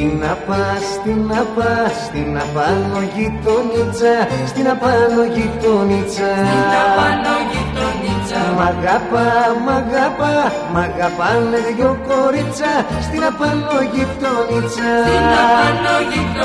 Στην απάνω γειτονίτσα, στην απάνω γειτονίτσα. Μ' αγαπάνε δυο κορίτσα, στην απάνω γειτονίτσα.